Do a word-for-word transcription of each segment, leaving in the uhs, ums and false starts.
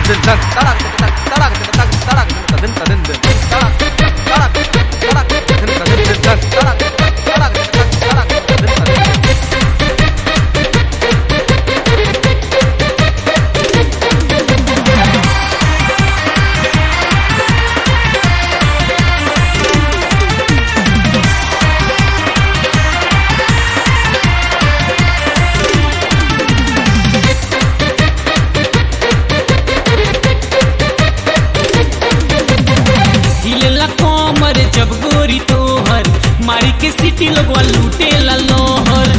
जब गोरी तोहर मारी के सिटी लोगवा लूटे ला लोहर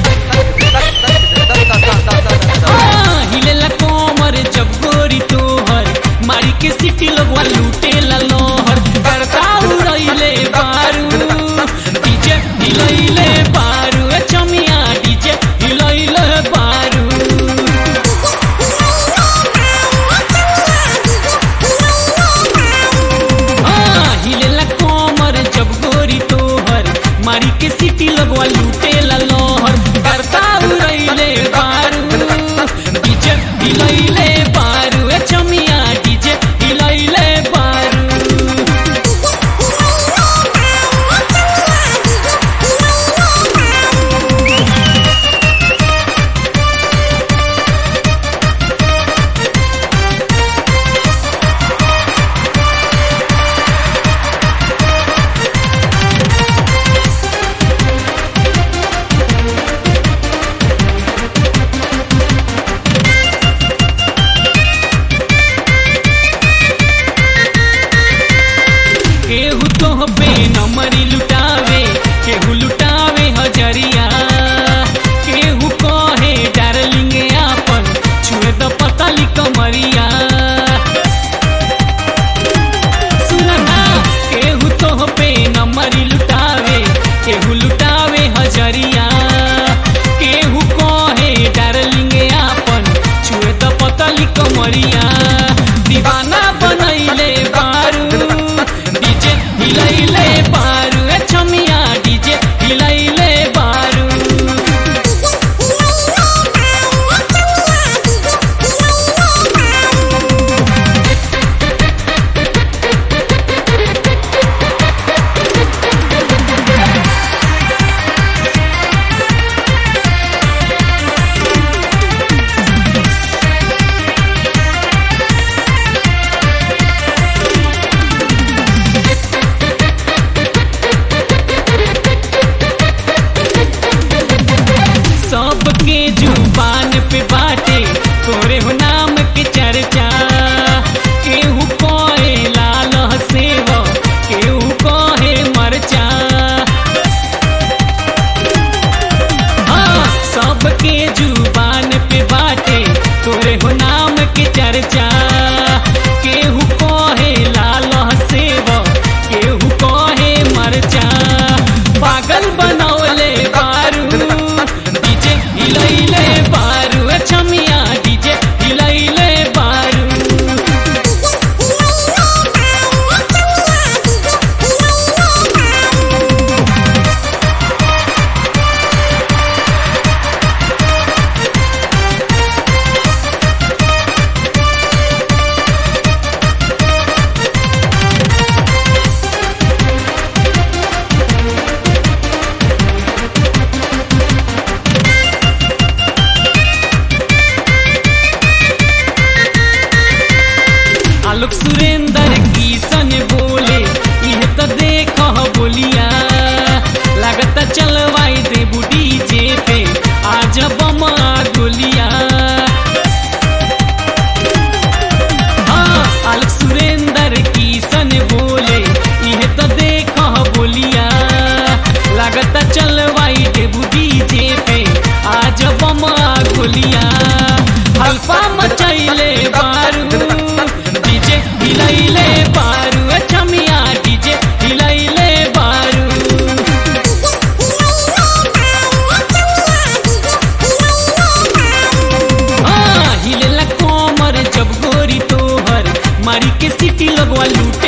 हिलेला कोमर जब गोरी तोहर मारी के सिटी लोगवा लूटे ला लोहर करता उड़ैले बारू डीजे हिलैले बारू ए चमिया डीजे हिलैले बारू मारी के सिटी लगवा लूटे ला लोहर करता उड़ैले बारू डीजे हिलैले बारू ए चमिया डीजे हिलैले बारू केहू तो पे नमरी लुटावे केहू लुटावे हजरिया केहू कहे डार्लिंग आपन छुए द पतली कमरिया सुनना केहू तो पे नमरी लुटावे केहू लुटावे हजरिया केहू कहे डार्लिंग आपन छुए द पतली कमरिया दीवाना बनैले बारू हिलैले बारू ए चमिया डीजे हिलैले बारू सबके जुबान पे बाटे तोरे हो नाम के चर्चा केहू कहे लाल सेव केहू कहे मरचा हाँ सबके जुबान पे बाटे तोरे हो नाम के चर्चा केहू कहे लाल सेव केहू कहे मरचा पागल बनौले बारू हिलैले बारू ए चमिया डीजे हिलैले बारू आलोक सुरेंद्र किशन बोले यह तो देख बोलिया लागत चलवाई दे बुढ़ी जे पे आज बमा गोलिया हाँ आलोक सुरेंद्र किशन बोले यह तो देख बोलिया लागत चलवाई दे बुढ़ी जे पे आज बमा गोलिया हल्फा मचैले बारू डीजे हिलैले बारू ए चमिया डीजे हिलैले बारू हाँ हिलेला कोमर जब गोरी तोहर मारी के सिटी लगवा लूटे